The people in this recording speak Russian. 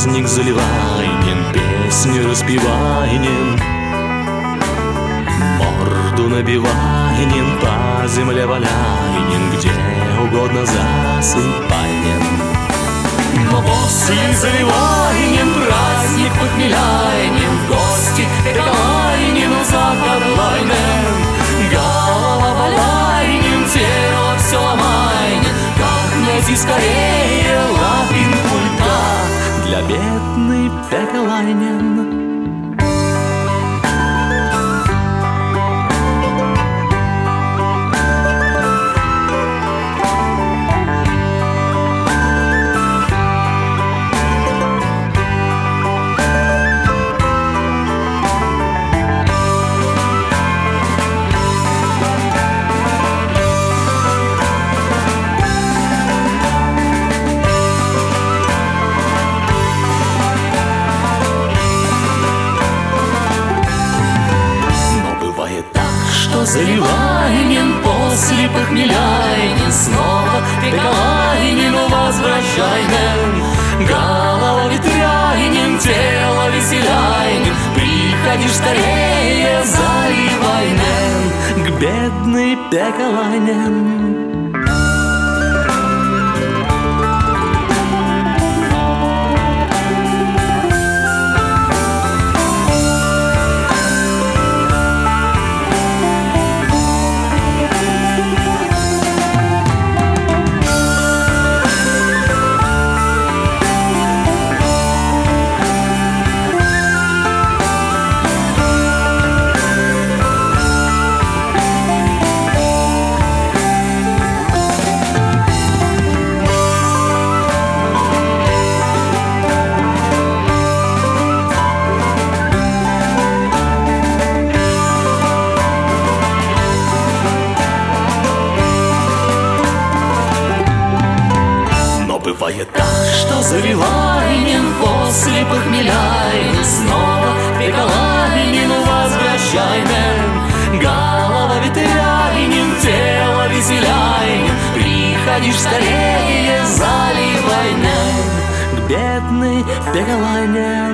праздник заливайнен, песню распевайнен, морду набивайнен, по земле валяйнен, где угодно засыпайнен. Но после заливайнен, праздник похмеляйнен, в гости пекалайнен, закарлайнен, голова валяйнен, тело все ломайнен. Как найти скорее лапин пульта для бедной пекалайнен? Заливайнен, после похмеляйнен, снова пекалайнен, возвращайнен. Голова ветряйнен, тело веселяйнен, приходишь скорее, заливайнен, к бедной пекалайнен. Бывает так, что заливайнен, после похмеляйнен, снова пекалайнен, возвращайнен. Голова ветряйнен, тело веселяйнен, приходишь скорее, заливайнен, к бедной пекалайнен.